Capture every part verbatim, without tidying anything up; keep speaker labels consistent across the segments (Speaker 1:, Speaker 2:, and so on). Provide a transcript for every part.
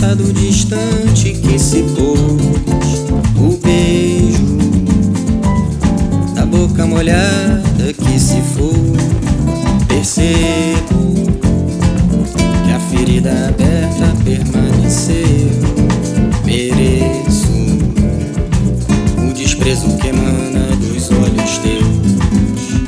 Speaker 1: passado distante que se pôs o beijo, da boca molhada que se for. Percebo que a ferida aberta permaneceu. Mereço o desprezo que emana dos olhos teus.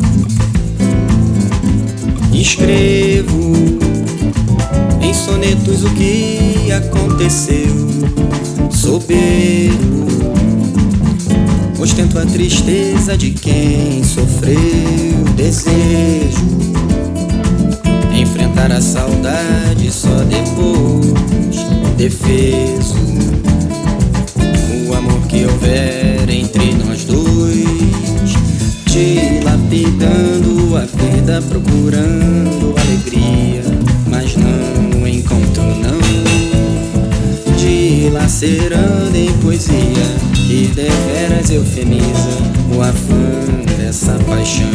Speaker 1: Escrevo em sonetos o que aconteceu. Soberbo, ostento a tristeza de quem sofreu. Desejo enfrentar a saudade só depois. Defeso o amor que houver entre nós dois. Dilapidando a vida, procurando alegria, mas não encontro não. Dilacerando em poesia que deveras eufemiza o afã dessa paixão.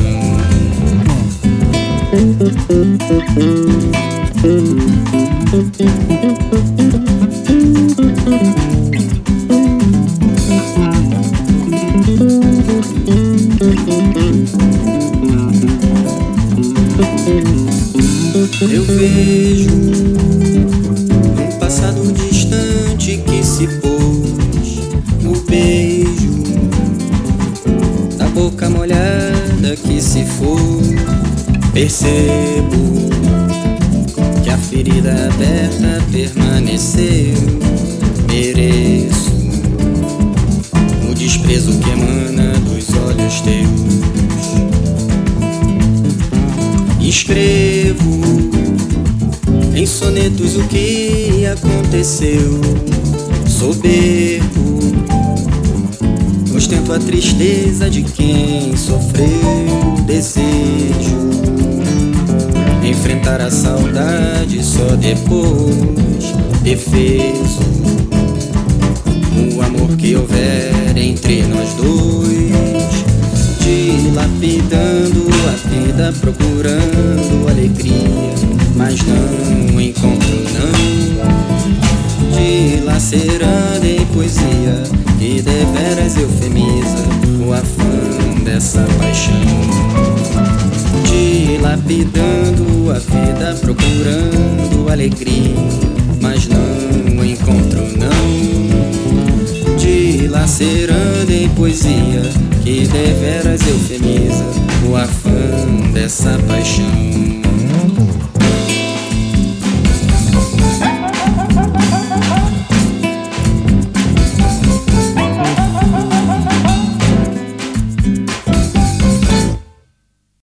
Speaker 1: Eu vejo um passado distante que se pôs o beijo, da boca molhada que se for. Percebo que a ferida aberta permaneceu. Mereço o desprezo que emana dos olhos teus. Escrevo em sonetos o que aconteceu. Soberbo, ostento a tristeza de quem sofreu. Desejo enfrentar a saudade só depois. Defeso o amor que houver entre nós dois. Dilapidando a vida, procurando alegria, mas não encontro não. Dilacerando em poesia que deveras eufemiza o afã dessa paixão. Dilapidando a vida, procurando alegria, mas não encontro não. Dilacerando em poesia que deveras eufemiza o afã dessa paixão.